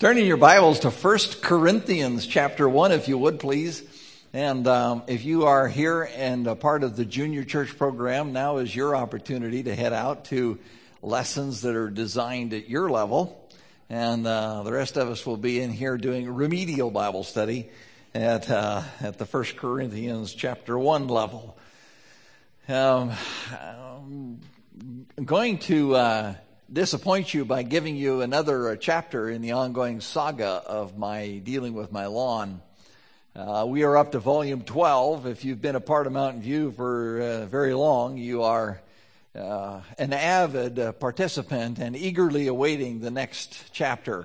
Turning your Bibles to 1 Corinthians chapter 1, if you would, please. And if you are here and a part of the junior church program, now is your opportunity to head out to lessons that are designed at your level. And the rest of us will be in here doing remedial Bible study at the 1 Corinthians chapter 1 level. I'm going to disappoint you by giving you another chapter in the ongoing saga of my dealing with my lawn. We are up to volume 12. If you've been a part of Mountain View for very long, you are an avid participant and eagerly awaiting the next chapter.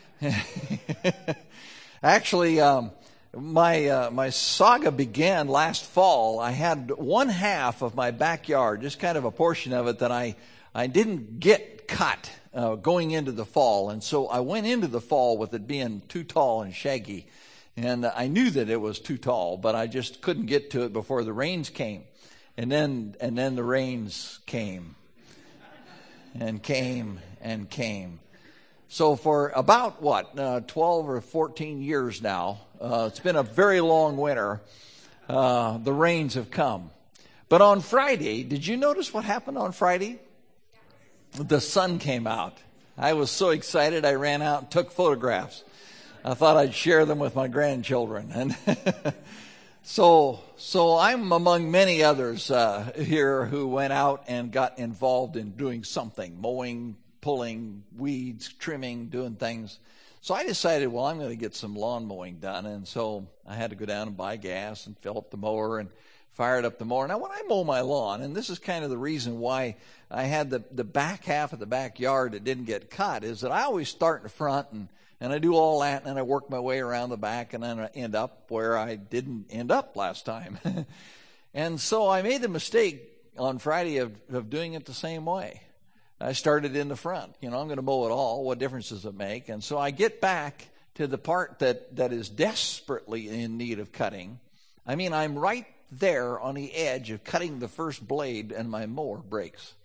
Actually, my saga began last fall. I had one half of my backyard, just kind of a portion of it that I didn't get cut going into the fall. And so I went into the fall with it being too tall and shaggy. And I knew that it was too tall, but I just couldn't get to it before the rains came. And then the rains came and came and came. So for about 12 or 14 years now, it's been a very long winter. The rains have come. But on Friday, did you notice what happened on Friday? The sun came out. I was so excited I ran out and took photographs. I thought I'd share them with my grandchildren. And so I'm among many others here who went out and got involved in doing something, mowing, pulling, weeds, trimming, doing things. So I decided, well, I'm going to get some lawn mowing done. And so I had to go down and buy gas and fill up the mower and fired up the mower. Now, when I mow my lawn, and this is kind of the reason why I had the back half of the backyard that didn't get cut, is that I always start in the front and I do all that, and then I work my way around the back, and then I end up where I didn't end up last time. And so I made the mistake on Friday of doing it the same way. I started in the front. I'm going to mow it all. What difference does it make? And so I get back to the part that is desperately in need of cutting. I mean, I'm right there on the edge of cutting the first blade, and my mower breaks.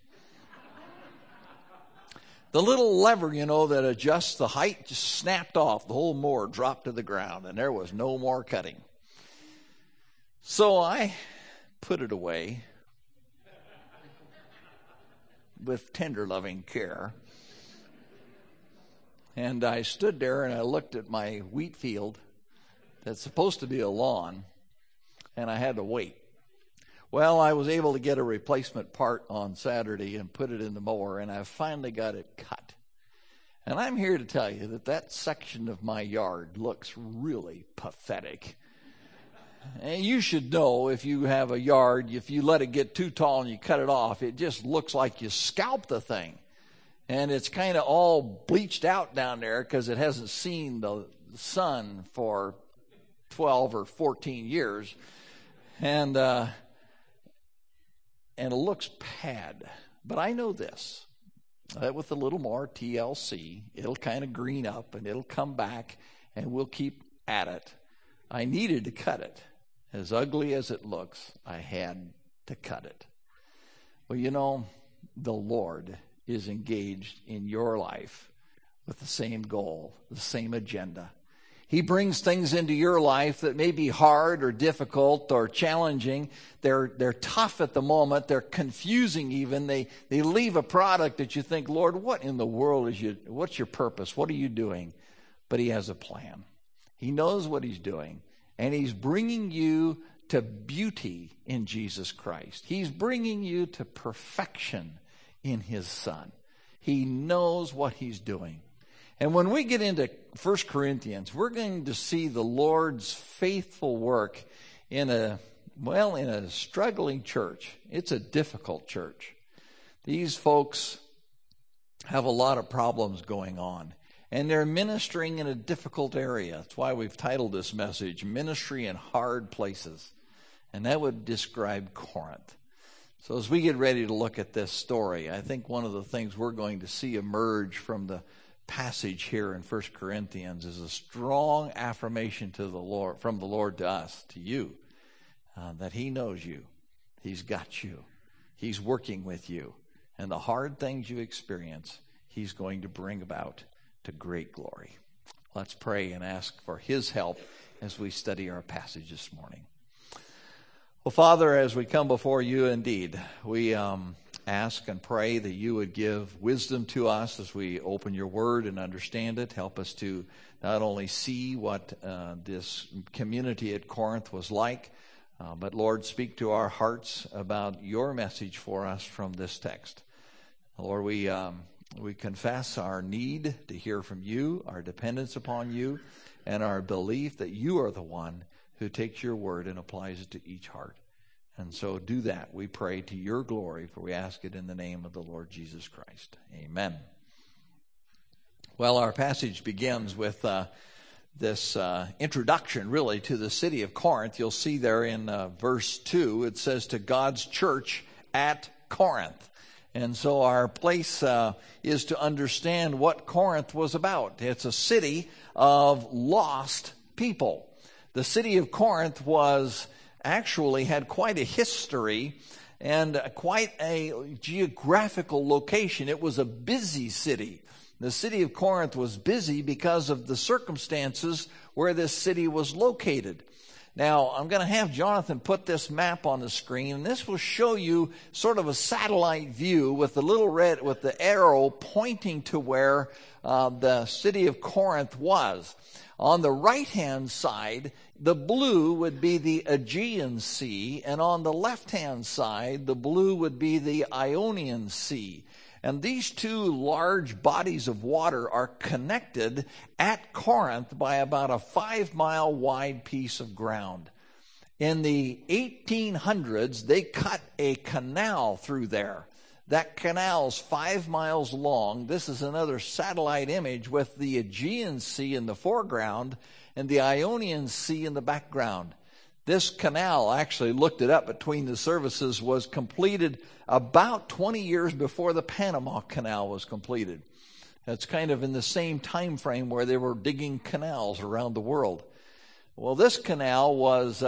The little lever, that adjusts the height just snapped off. The whole mower dropped to the ground, and there was no more cutting. So I put it away with tender, loving care. And I stood there and I looked at my wheat field that's supposed to be a lawn, and I had to wait. Well, I was able to get a replacement part on Saturday and put it in the mower, and I finally got it cut. And I'm here to tell you that section of my yard looks really pathetic. And you should know, if you have a yard, if you let it get too tall and you cut it off, it just looks like you scalped the thing. And it's kind of all bleached out down there because it hasn't seen the sun for 12 or 14 years. And it looks bad. But I know this, that with a little more TLC, it'll kind of green up and it'll come back and we'll keep at it. I needed to cut it. As ugly as it looks, I had to cut it. Well, the Lord is engaged in your life with the same goal, the same agenda. He brings things into your life that may be hard or difficult or challenging. They're tough at the moment. They're confusing even. They leave a product that you think, Lord, what in the world what's your purpose? What are you doing? But He has a plan. He knows what He's doing. And He's bringing you to beauty in Jesus Christ. He's bringing you to perfection in His Son. He knows what He's doing. And when we get into 1 Corinthians, we're going to see the Lord's faithful work in a struggling church. It's a difficult church. These folks have a lot of problems going on, and they're ministering in a difficult area. That's why we've titled this message, Ministry in Hard Places. And that would describe Corinth. So as we get ready to look at this story, I think one of the things we're going to see emerge from the passage here in 1 Corinthians is a strong affirmation to the Lord, from the Lord to us, to you, that He knows you. He's got you. He's working with you. And the hard things you experience, He's going to bring about to great glory. Let's pray and ask for his help as we study our passage this morning. Well, Father, as we come before you indeed, we ask and pray that you would give wisdom to us as we open your word and understand it. Help us to not only see what this community at Corinth was like, but Lord, speak to our hearts about your message for us from this text. Lord, we confess our need to hear from you, our dependence upon you, and our belief that you are the one who takes your word and applies it to each heart. And so do that, we pray, to your glory, for we ask it in the name of the Lord Jesus Christ. Amen. Well, our passage begins with this introduction, really, to the city of Corinth. You'll see there in verse 2, it says, to God's church at Corinth. And so our place is to understand what Corinth was about. It's a city of lost people. The city of Corinth actually had quite a history and quite a geographical location. It was a busy city. The city of Corinth was busy because of the circumstances where this city was located. Now, I'm going to have Jonathan put this map on the screen, and this will show you sort of a satellite view with the arrow pointing to where the city of Corinth was. On the right-hand side, the blue would be the Aegean Sea, and on the left-hand side, the blue would be the Ionian Sea. And these two large bodies of water are connected at Corinth by about a 5-mile wide piece of ground. In the 1800s, they cut a canal through there. That canal's 5 miles long. This is another satellite image with the Aegean Sea in the foreground and the Ionian Sea in the background. This canal, I actually looked it up between the services, was completed about 20 years before the Panama Canal was completed. That's kind of in the same time frame where they were digging canals around the world. Well, this canal was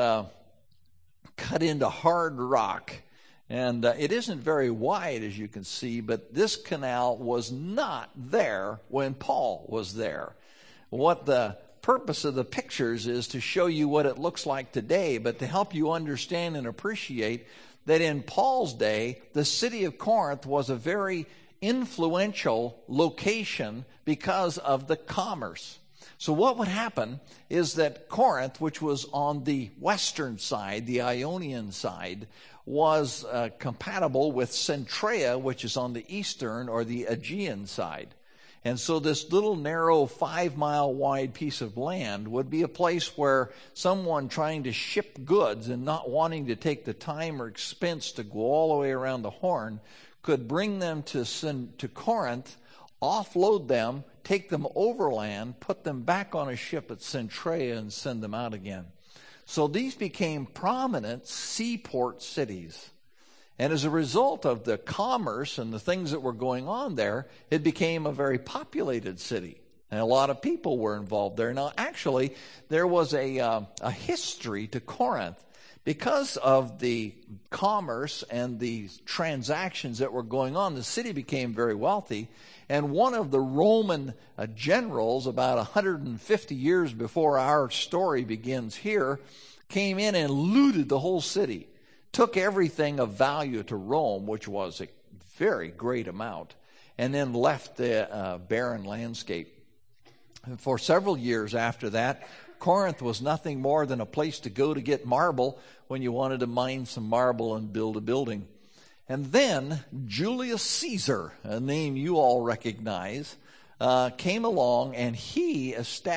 cut into hard rock. And it isn't very wide, as you can see, but this canal was not there when Paul was there. What the purpose of the pictures is to show you what it looks like today, but to help you understand and appreciate that in Paul's day, the city of Corinth was a very influential location because of the commerce. So what would happen is that Corinth, which was on the western side, the Ionian side, was compatible with Centrea, which is on the eastern or the Aegean side. And so this little narrow 5-mile wide piece of land would be a place where someone trying to ship goods and not wanting to take the time or expense to go all the way around the Horn could bring them to Corinth, offload them, take them overland, put them back on a ship at Centrea and send them out again. So these became prominent seaport cities. And as a result of the commerce and the things that were going on there, it became a very populated city. And a lot of people were involved there. Now, actually, there was a history to Corinth. Because of the commerce and the transactions that were going on, the city became very wealthy. And one of the Roman generals, about 150 years before our story begins here, came in and looted the whole city, took everything of value to Rome, which was a very great amount, and then left the barren landscape. And for several years after that, Corinth was nothing more than a place to go to get marble when you wanted to mine some marble and build a building. And then Julius Caesar, a name you all recognize, came along, and he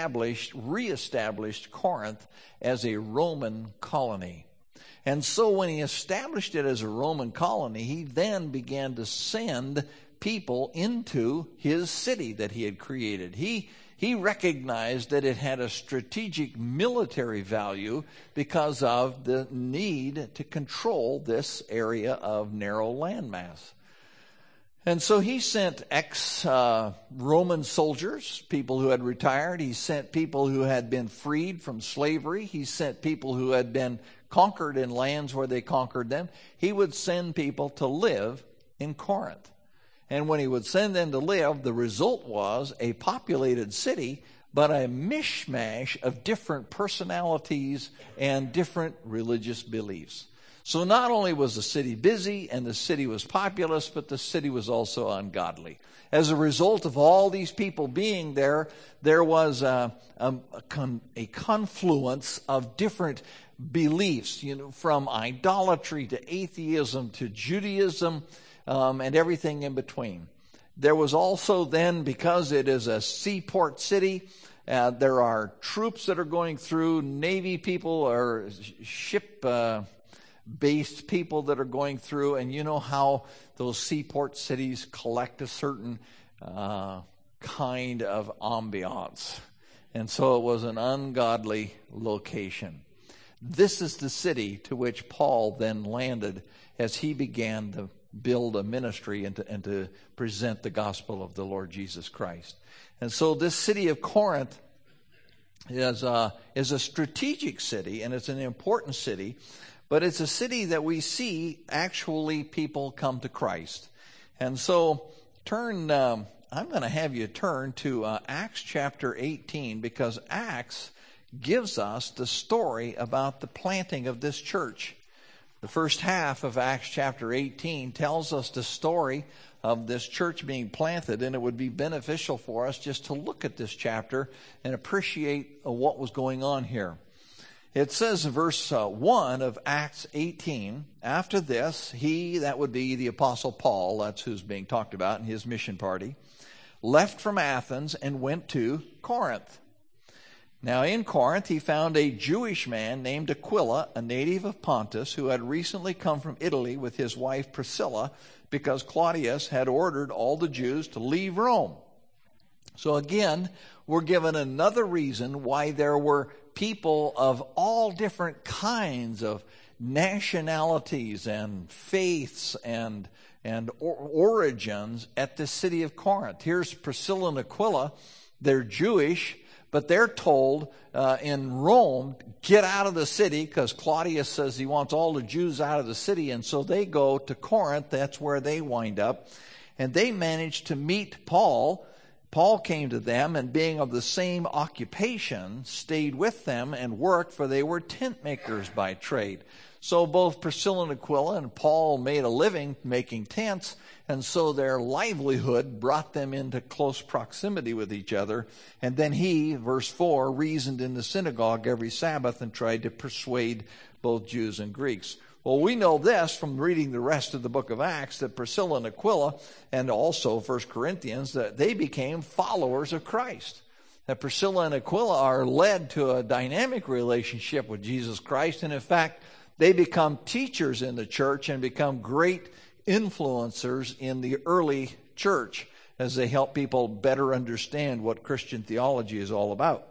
reestablished Corinth as a Roman colony. And so when he established it as a Roman colony, he then began to send people into his city that he had created. He recognized that it had a strategic military value because of the need to control this area of narrow landmass. And so he sent ex-Roman soldiers, people who had retired. He sent people who had been freed from slavery. He sent people who had been conquered in lands where they conquered them. He would send people to live in Corinth. And when he would send them to live, the result was a populated city, but a mishmash of different personalities and different religious beliefs. So not only was the city busy and the city was populous, but the city was also ungodly. As a result of all these people being there, there was a confluence of different beliefs, from idolatry to atheism to Judaism, and everything in between. There was also then, because it is a seaport city, there are troops that are going through, Navy people or ship-based people that are going through, and you know how those seaport cities collect a certain kind of ambiance. And so it was an ungodly location. This is the city to which Paul then landed as he began to build a ministry and to present the gospel of the Lord Jesus Christ. And so this city of Corinth is a strategic city, and it's an important city, but it's a city that we see actually people come to Christ. And so I'm going to have you turn to Acts chapter 18, because Acts gives us the story about the planting of this church. The first half of Acts chapter 18 tells us the story of this church being planted, and it would be beneficial for us just to look at this chapter and appreciate what was going on here. It says in verse 1 of Acts 18, after this, he, that would be the Apostle Paul, that's who's being talked about in his mission party, left from Athens and went to Corinth. Now in Corinth he found a Jewish man named Aquila, a native of Pontus, who had recently come from Italy with his wife Priscilla, because Claudius had ordered all the Jews to leave Rome. So again, we're given another reason why there were people of all different kinds of nationalities and faiths and origins at the city of Corinth. Here's Priscilla and Aquila. They're Jewish, but they're told in Rome, get out of the city, because Claudius says he wants all the Jews out of the city. And so they go to Corinth. That's where they wind up. And they managed to meet Paul. Paul came to them, and being of the same occupation, stayed with them and worked, for they were tent makers by trade. So both Priscilla and Aquila and Paul made a living making tents, and so their livelihood brought them into close proximity with each other. And then he, verse 4, reasoned in the synagogue every Sabbath and tried to persuade both Jews and Greeks. Well, we know this from reading the rest of the book of Acts, that Priscilla and Aquila, and also 1 Corinthians, that they became followers of Christ. That Priscilla and Aquila are led to a dynamic relationship with Jesus Christ, and in fact, they become teachers in the church and become great influencers in the early church as they help people better understand what Christian theology is all about.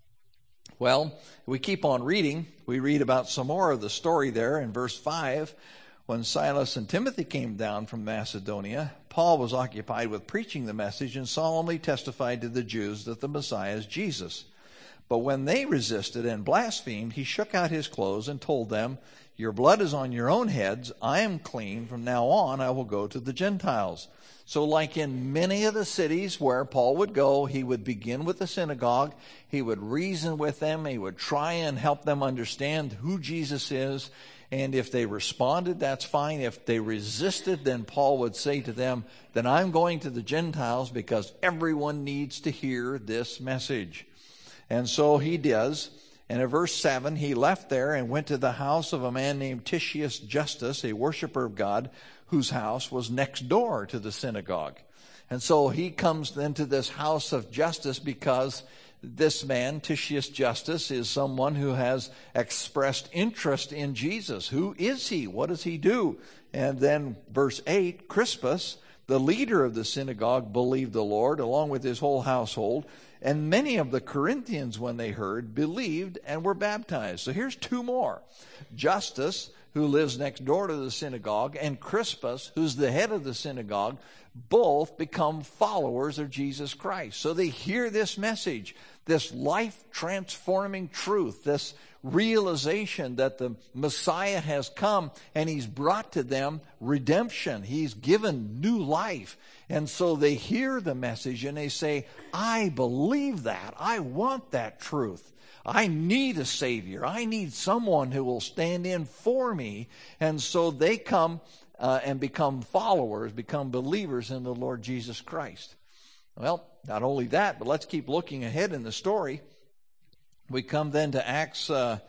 Well, we keep on reading. We read about some more of the story there in verse 5. When Silas and Timothy came down from Macedonia, Paul was occupied with preaching the message and solemnly testified to the Jews that the Messiah is Jesus. But when they resisted and blasphemed, he shook out his clothes and told them, your blood is on your own heads. I am clean. From now on, I will go to the Gentiles. So like in many of the cities where Paul would go, he would begin with the synagogue. He would reason with them. He would try and help them understand who Jesus is. And if they responded, that's fine. If they resisted, then Paul would say to them, then I'm going to the Gentiles, because everyone needs to hear this message. And so he does. And in verse 7, he left there and went to the house of a man named Titius Justus, a worshiper of God, whose house was next door to the synagogue. And so he comes into this house of Justus because this man, Titius Justus, is someone who has expressed interest in Jesus. Who is he? What does he do? And then verse 8, Crispus, the leader of the synagogue, believed the Lord along with his whole household. And many of the Corinthians, when they heard, believed and were baptized. So here's two more. Justus, who lives next door to the synagogue, and Crispus, who's the head of the synagogue, both become followers of Jesus Christ. So they hear this message, this life-transforming truth, this realization that the Messiah has come and he's brought to them redemption. He's given new life. And so they hear the message and they say, I believe that. I want that truth. I need a Savior. I need someone who will stand in for me. And so they come and become followers, become believers in the Lord Jesus Christ. Well, not only that, but let's keep looking ahead in the story. We come then to Acts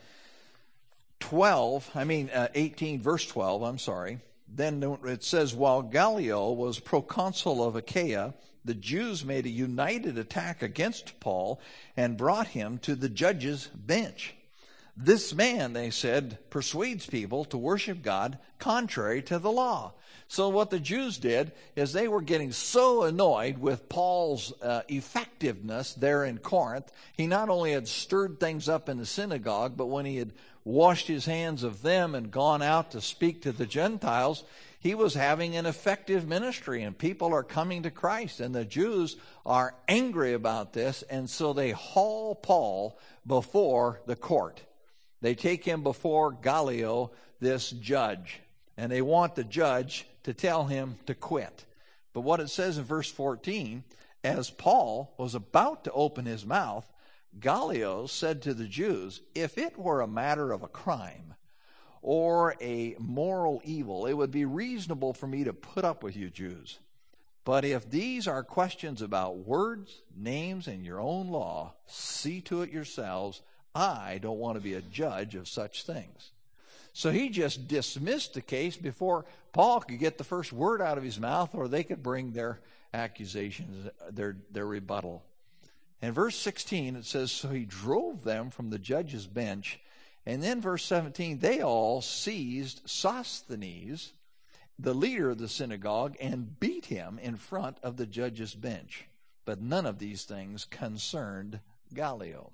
18, verse 12, I'm sorry. Then it says, while Gallio was proconsul of Achaia, the Jews made a united attack against Paul and brought him to the judge's bench. This man, they said, persuades people to worship God contrary to the law. So what the Jews did is they were getting so annoyed with Paul's effectiveness there in Corinth. He not only had stirred things up in the synagogue, but when he had washed his hands of them and gone out to speak to the Gentiles, he was having an effective ministry and people are coming to Christ. And the Jews are angry about this, and so they haul Paul before the court. They take him before Gallio, this judge, and they want the judge to tell him to quit. But what it says in verse 14, as Paul was about to open his mouth, Gallio said to the Jews, if it were a matter of a crime or a moral evil, it would be reasonable for me to put up with you Jews. But if these are questions about words, names, and your own law, see to it yourselves. I don't want to be a judge of such things. So he just dismissed the case before Paul could get the first word out of his mouth, or they could bring their accusations, their rebuttal. In verse 16, it says, so he drove them from the judge's bench. And then verse 17, they all seized Sosthenes, the leader of the synagogue, and beat him in front of the judge's bench. But none of these things concerned Gallio.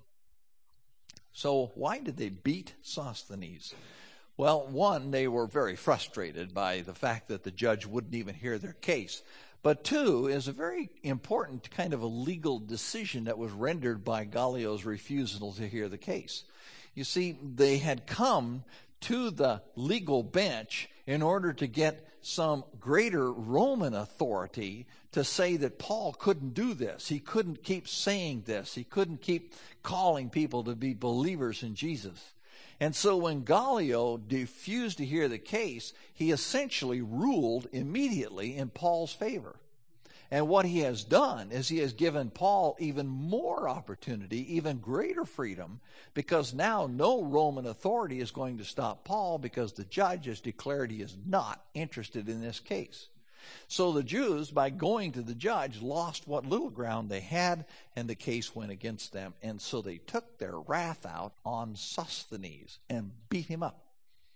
So why did they beat Sosthenes? Well, one, they were very frustrated by the fact that the judge wouldn't even hear their case. But two, is a very important kind of a legal decision that was rendered by Gallio's refusal to hear the case. You see, they had come to the legal bench in order to get some greater Roman authority to say that Paul couldn't do this. He couldn't keep saying this. He couldn't keep calling people to be believers in Jesus. And so when Gallio refused to hear the case, he essentially ruled immediately in Paul's favor. And what he has done is he has given Paul even more opportunity, even greater freedom, because now no Roman authority is going to stop Paul because the judge has declared he is not interested in this case. So the Jews, by going to the judge, lost what little ground they had, and the case went against them. And so they took their wrath out on Sosthenes and beat him up.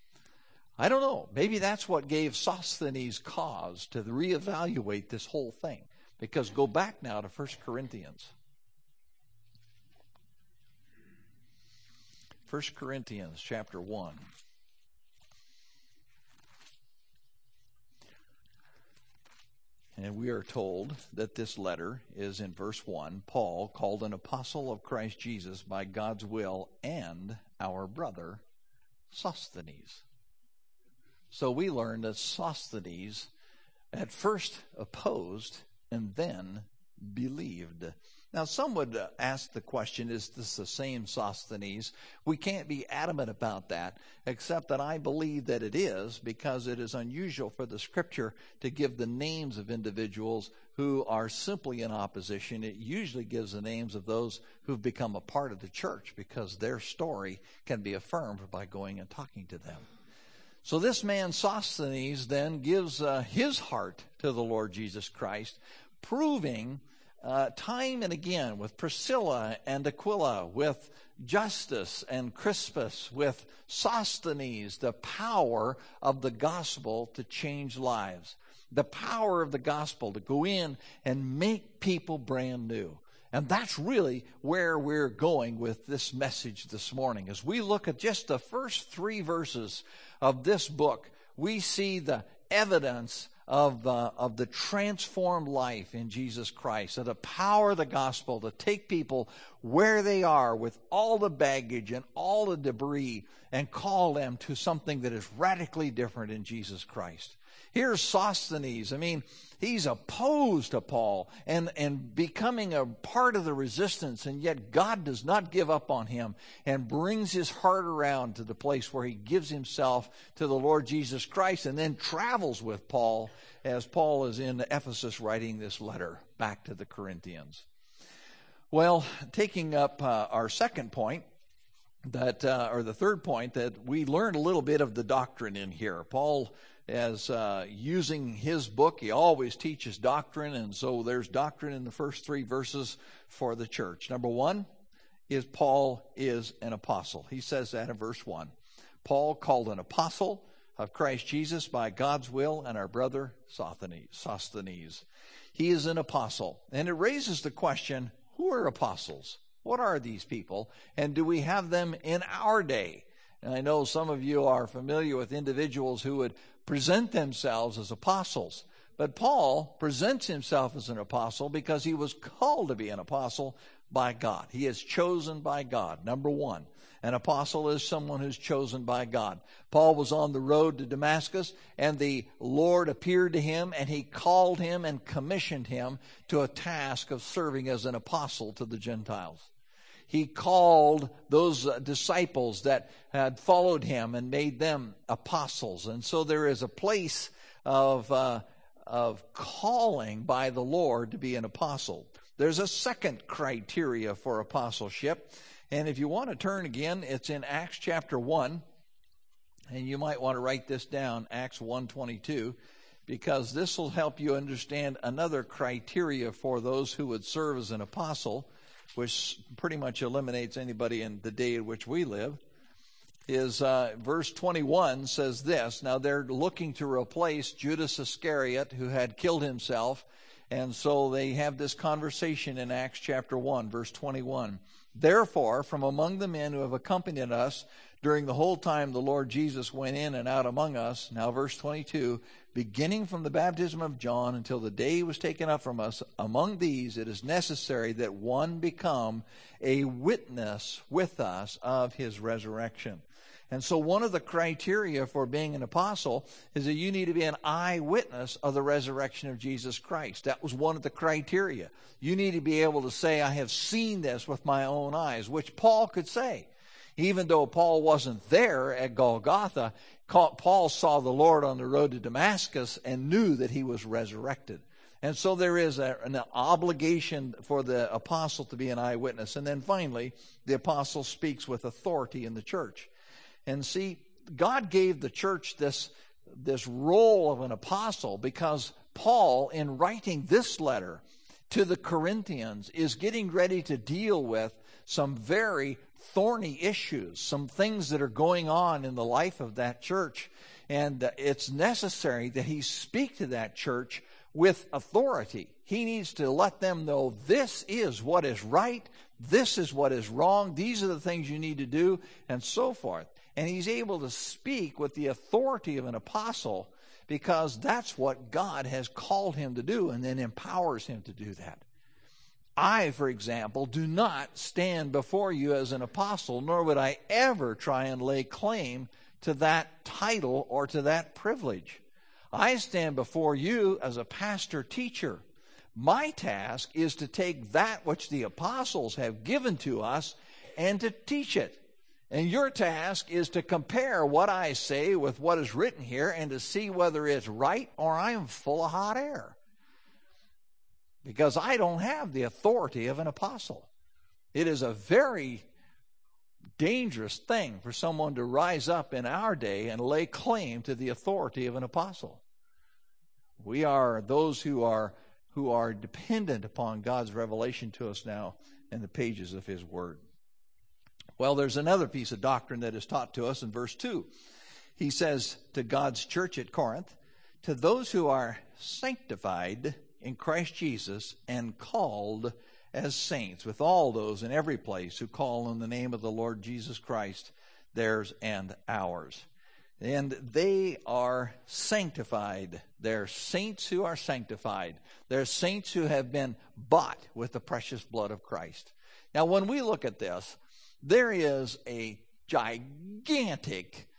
I don't know. Maybe that's what gave Sosthenes cause to reevaluate this whole thing. Because go back now to 1 Corinthians. 1 Corinthians chapter 1. And we are told that this letter is in verse 1, Paul, called an apostle of Christ Jesus by God's will, and our brother Sosthenes. So we learn that Sosthenes at first opposed and then believed. Now some would ask the question, is this the same Sosthenes? We can't be adamant about that, except that I believe that it is, because it is unusual for the Scripture to give the names of individuals who are simply in opposition. It usually gives the names of those who've become a part of the church, because their story can be affirmed by going and talking to them. So this man Sosthenes then gives his heart to the Lord Jesus Christ, proving time and again with Priscilla and Aquila, with Justus and Crispus, with Sosthenes, the power of the gospel to change lives. The power of the gospel to go in and make people brand new. And that's really where we're going with this message this morning. As we look at just the first 3 verses of this book, we see the evidence of the transformed life in Jesus Christ, of the power of the gospel to take people where they are with all the baggage and all the debris and call them to something that is radically different in Jesus Christ. Here's Sosthenes. I mean, he's opposed to Paul and becoming a part of the resistance, and yet God does not give up on him and brings his heart around to the place where he gives himself to the Lord Jesus Christ and then travels with Paul as Paul is in Ephesus writing this letter back to the Corinthians. Well, taking up our second point, or the third point, that we learned a little bit of the doctrine in here. Paul, as using his book, he always teaches doctrine, and so there's doctrine in the first 3 verses for the church. Number 1 is Paul is an apostle. He says that in verse 1. Paul, called an apostle of Christ Jesus by God's will, and our brother Sosthenes. He is an apostle. And it raises the question, who are apostles? What are these people? And do we have them in our day? And I know some of you are familiar with individuals who would present themselves as apostles. But Paul presents himself as an apostle because he was called to be an apostle by God. He is chosen by God. Number 1, an apostle is someone who's chosen by God. Paul was on the road to Damascus, and the Lord appeared to him, and he called him and commissioned him to a task of serving as an apostle to the Gentiles. He called those disciples that had followed him and made them apostles. And so there is a place of calling by the Lord to be an apostle. There's a second criteria for apostleship. And if you want to turn again, it's in Acts chapter 1. And you might want to write this down, Acts 1:22, because this will help you understand another criteria for those who would serve as an apostle, which pretty much eliminates anybody in the day in which we live, is verse 21 says this. Now they're looking to replace Judas Iscariot, who had killed himself, and so they have this conversation in Acts chapter 1, verse 21. Therefore, from among the men who have accompanied us during the whole time the Lord Jesus went in and out among us, now verse 22, beginning from the baptism of John until the day he was taken up from us, among these it is necessary that one become a witness with us of his resurrection. And so one of the criteria for being an apostle is that you need to be an eyewitness of the resurrection of Jesus Christ. That was one of the criteria. You need to be able to say, I have seen this with my own eyes, which Paul could say. Even though Paul wasn't there at Golgotha, Paul saw the Lord on the road to Damascus and knew that he was resurrected. And so there is an obligation for the apostle to be an eyewitness. And then finally, the apostle speaks with authority in the church. And see, God gave the church this role of an apostle because Paul, in writing this letter to the Corinthians, is getting ready to deal with some very thorny issues, some things that are going on in the life of that church. And it's necessary that he speak to that church with authority. He needs to let them know this is what is right, this is what is wrong, these are the things you need to do, and so forth. And he's able to speak with the authority of an apostle because that's what God has called him to do and then empowers him to do that. I, for example, do not stand before you as an apostle, nor would I ever try and lay claim to that title or to that privilege. I stand before you as a pastor teacher. My task is to take that which the apostles have given to us and to teach it. And your task is to compare what I say with what is written here and to see whether it's right or I am full of hot air. Because I don't have the authority of an apostle. It is a very dangerous thing for someone to rise up in our day and lay claim to the authority of an apostle. We are those who are dependent upon God's revelation to us now in the pages of his word. Well, there's another piece of doctrine that is taught to us in verse 2. He says to God's church at Corinth, to those who are sanctified in Christ Jesus and called as saints, with all those in every place who call on the name of the Lord Jesus Christ, theirs and ours. And they are sanctified. They're saints who are sanctified. They're saints who have been bought with the precious blood of Christ. Now, when we look at this, there is a gigantic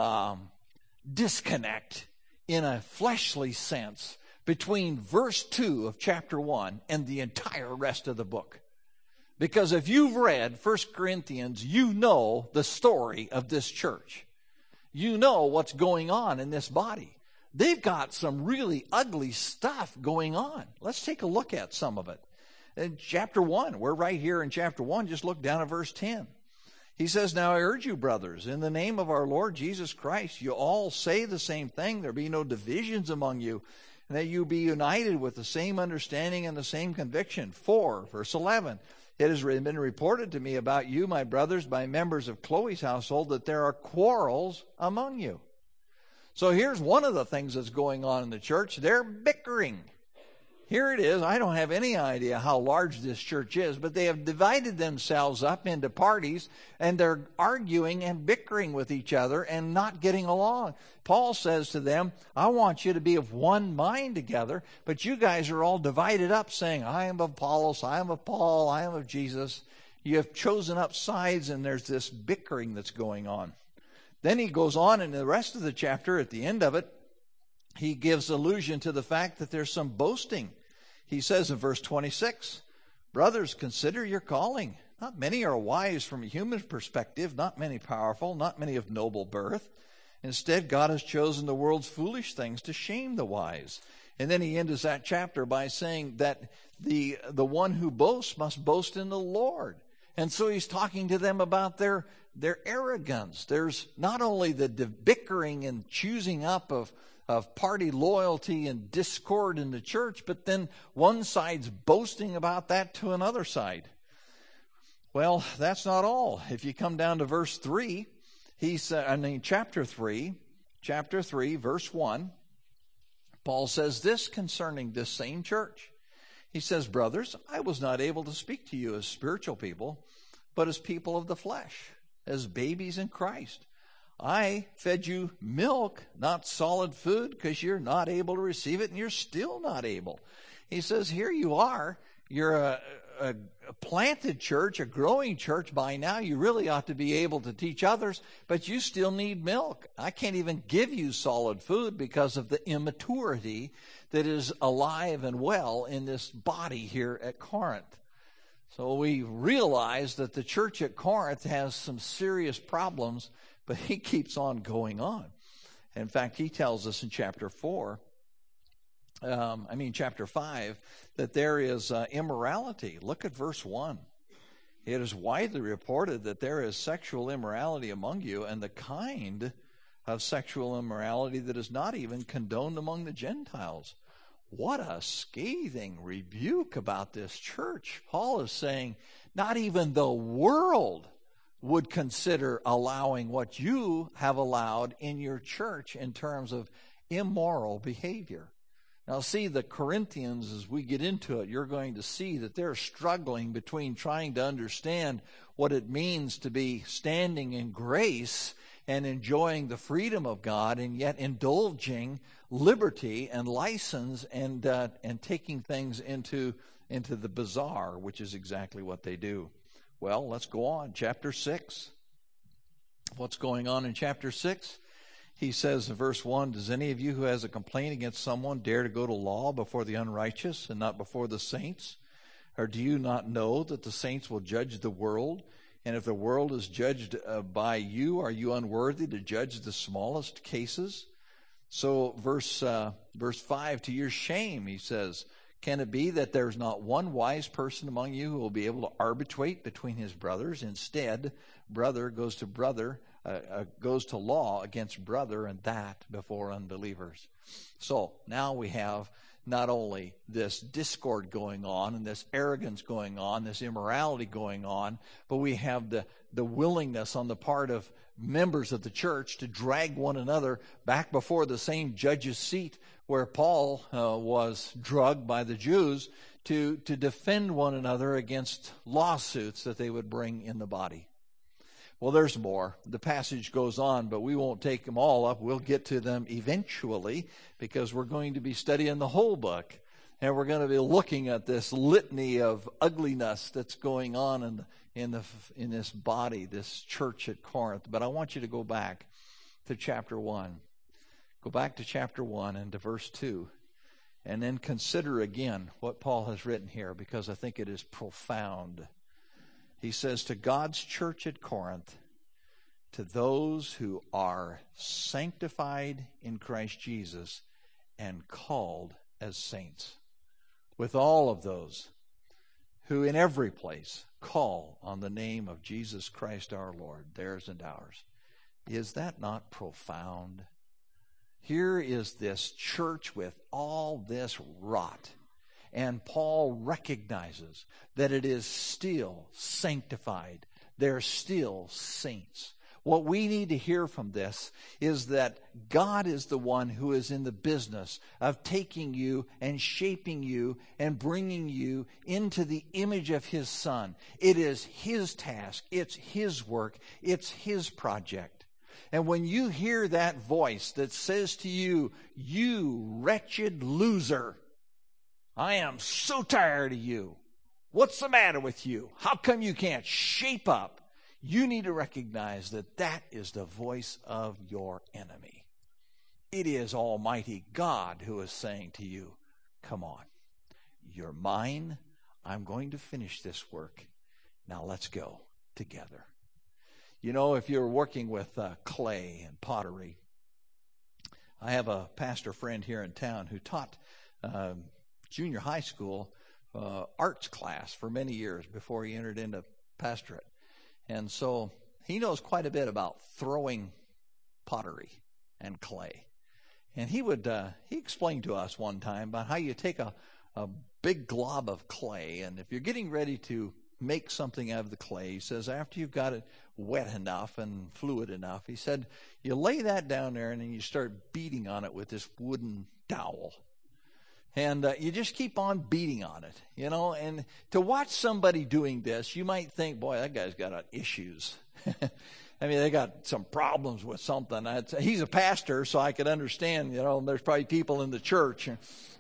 disconnect in a fleshly sense between verse 2 of chapter 1 and the entire rest of the book. Because if you've read 1 Corinthians, you know the story of this church. You know what's going on in this body. They've got some really ugly stuff going on. Let's take a look at some of it. In chapter 1, we're right here in chapter 1, just look down at verse 10. He says, "Now I urge you, brothers, in the name of our Lord Jesus Christ, you all say the same thing. There be no divisions among you, and that you be united with the same understanding and the same conviction." 4, verse 11. "It has been reported to me about you, my brothers, by members of Chloe's household, that there are quarrels among you." So here's one of the things that's going on in the church. They're bickering. Here it is. I don't have any idea how large this church is, but they have divided themselves up into parties, and they're arguing and bickering with each other and not getting along. Paul says to them, I want you to be of one mind together, but you guys are all divided up, saying, I am of Apollos, I am of Paul, I am of Jesus. You have chosen up sides, and there's this bickering that's going on. Then he goes on in the rest of the chapter, at the end of it, he gives allusion to the fact that there's some boasting. He says in verse 26, "Brothers, consider your calling. Not many are wise from a human perspective, not many powerful, not many of noble birth. Instead, God has chosen the world's foolish things to shame the wise." And then he ends that chapter by saying that the one who boasts must boast in the Lord. And so he's talking to them about their arrogance. There's not only the bickering and choosing up of party loyalty and discord in the church, but then one side's boasting about that to another side. Well, that's not all. If you come down to verse 3, chapter 3, verse 1, Paul says this concerning this same church. He says, "Brothers, I was not able to speak to you as spiritual people, but as people of the flesh, as babies in Christ. I fed you milk, not solid food, because you're not able to receive it, and you're still not able." He says, here you are. You're a planted church, a growing church by now. You really ought to be able to teach others, but you still need milk. I can't even give you solid food because of the immaturity that is alive and well in this body here at Corinth. So we realize that the church at Corinth has some serious problems, but he keeps on going on. In fact, he tells us in chapter 5, that there is immorality. Look at verse 1. "It is widely reported that there is sexual immorality among you, and the kind of sexual immorality that is not even condoned among the Gentiles." What a scathing rebuke about this church. Paul is saying, not even the world would consider allowing what you have allowed in your church in terms of immoral behavior. Now, see, the Corinthians, as we get into it, you're going to see that they're struggling between trying to understand what it means to be standing in grace and enjoying the freedom of God, and yet indulging liberty and license and taking things into the bizarre, which is exactly what they do. Well, let's go on. Chapter 6. What's going on in chapter 6? He says in verse 1, "Does any of you who has a complaint against someone dare to go to law before the unrighteous and not before the saints? Or do you not know that the saints will judge the world? And if the world is judged by you, are you unworthy to judge the smallest cases?" So verse 5, "To your shame," he says, "can it be that there's not one wise person among you who will be able to arbitrate between his brothers? Instead, brother goes to law against brother, and that before unbelievers." So now we have not only this discord going on and this arrogance going on, this immorality going on, but we have the willingness on the part of members of the church to drag one another back before the same judge's seat where Paul was drugged by the Jews to defend one another against lawsuits that they would bring in the body. Well, there's more. The passage goes on, but we won't take them all up. We'll get to them eventually because we're going to be studying the whole book. And we're going to be looking at this litany of ugliness that's going on in this body, this church at Corinth. But I want you to go back to chapter 1. Go back to chapter 1 and to verse 2. And then consider again what Paul has written here, because I think it is profound. He says, to God's church at Corinth, to those who are sanctified in Christ Jesus and called as saints, with all of those who in every place call on the name of Jesus Christ our Lord, theirs and ours. Is that not profound? Here is this church with all this rot. And Paul recognizes that it is still sanctified. They're still saints. What we need to hear from this is that God is the one who is in the business of taking you and shaping you and bringing you into the image of His Son. It is His task. It's His work. It's His project. And when you hear that voice that says to you, you wretched loser, I am so tired of you. What's the matter with you? How come you can't shape up? You need to recognize that that is the voice of your enemy. It is Almighty God who is saying to you, come on, you're mine. I'm going to finish this work. Now let's go together. You know, if you're working with clay and pottery, I have a pastor friend here in town who taught junior high school arts class for many years before he entered into pastorate. And so he knows quite a bit about throwing pottery and clay. And he explained to us one time about how you take a big glob of clay, and if you're getting ready to make something out of the clay, he says, after you've got it wet enough and fluid enough, he said, you lay that down there and then you start beating on it with this wooden dowel. And you just keep on beating on it, you know. And to watch somebody doing this, you might think, boy, that guy's got issues. I mean, they got some problems with something. He's a pastor, so I could understand, you know, there's probably people in the church.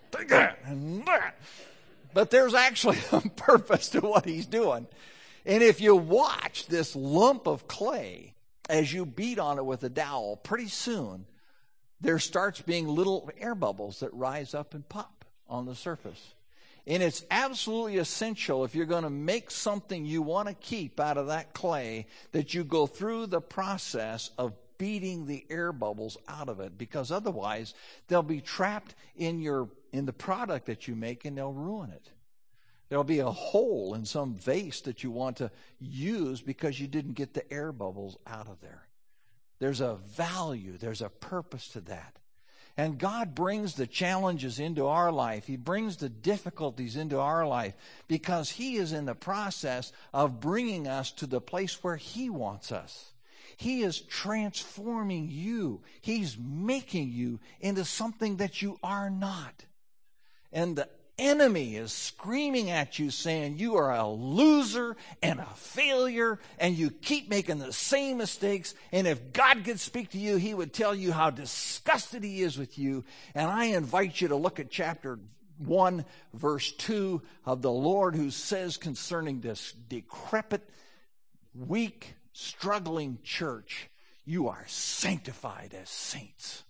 But there's actually a purpose to what he's doing. And if you watch this lump of clay as you beat on it with a dowel, pretty soon there starts being little air bubbles that rise up and pop on the surface. And it's absolutely essential, if you're going to make something you want to keep out of that clay, that you go through the process of beating the air bubbles out of it, because otherwise they'll be trapped in the product that you make and they'll ruin it. There'll be a hole in some vase that you want to use because you didn't get the air bubbles out of there. There's a value, there's a purpose to that. And God brings the challenges into our life. He brings the difficulties into our life because He is in the process of bringing us to the place where He wants us. He is transforming you. He's making you into something that you are not. And the enemy is screaming at you saying you are a loser and a failure and you keep making the same mistakes, and if God could speak to you, He would tell you how disgusted He is with you. And I invite you to look at chapter 1 verse 2 of the Lord, who says concerning this decrepit, weak, struggling church, you are sanctified as saints.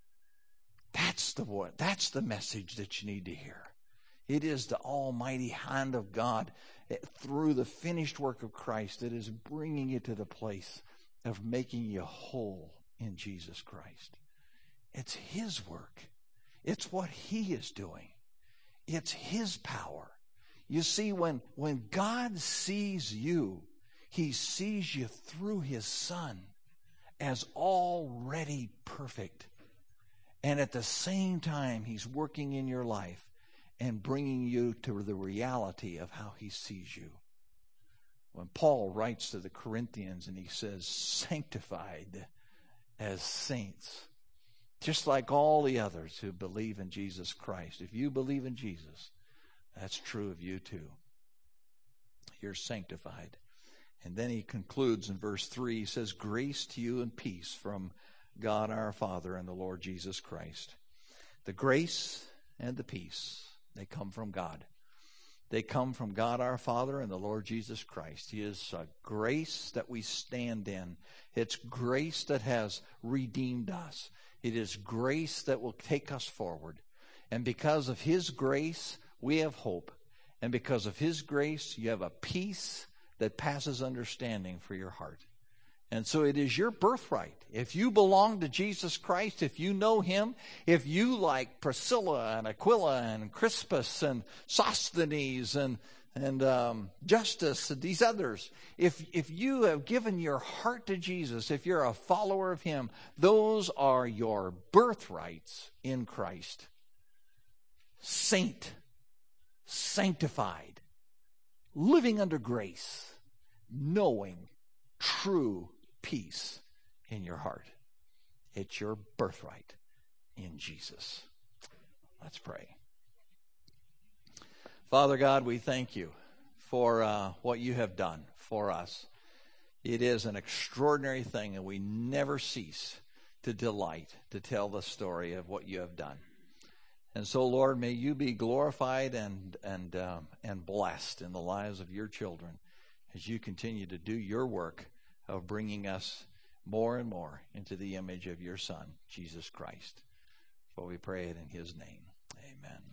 That's the word. That's the message that you need to hear. It is the almighty hand of God through the finished work of Christ that is bringing you to the place of making you whole in Jesus Christ. It's His work. It's what He is doing. It's His power. You see, when God sees you, He sees you through His Son as already perfect. And at the same time, He's working in your life and bringing you to the reality of how He sees you. When Paul writes to the Corinthians and he says, sanctified as saints, just like all the others who believe in Jesus Christ. If you believe in Jesus, that's true of you too. You're sanctified. And then he concludes in verse 3. He says, grace to you and peace from God our Father and the Lord Jesus Christ. The grace and the peace, they come from God. They come from God our Father and the Lord Jesus Christ. He is a grace that we stand in. It's grace that has redeemed us. It is grace that will take us forward. And because of His grace, we have hope. And because of His grace, you have a peace that passes understanding for your heart. And so it is your birthright. If you belong to Jesus Christ, if you know Him, if you, like Priscilla and Aquila and Crispus and Sosthenes and Justus and these others, if you have given your heart to Jesus, if you're a follower of Him, those are your birthrights in Christ. Sanctified, living under grace, knowing true peace in your heart. It's your birthright in Jesus. Let's pray. Father God, we thank you for what you have done for us. It is an extraordinary thing, and we never cease to delight to tell the story of what you have done. And so, Lord, may you be glorified and blessed in the lives of your children as you continue to do your work of bringing us more and more into the image of your Son, Jesus Christ. For we pray it in His name. Amen.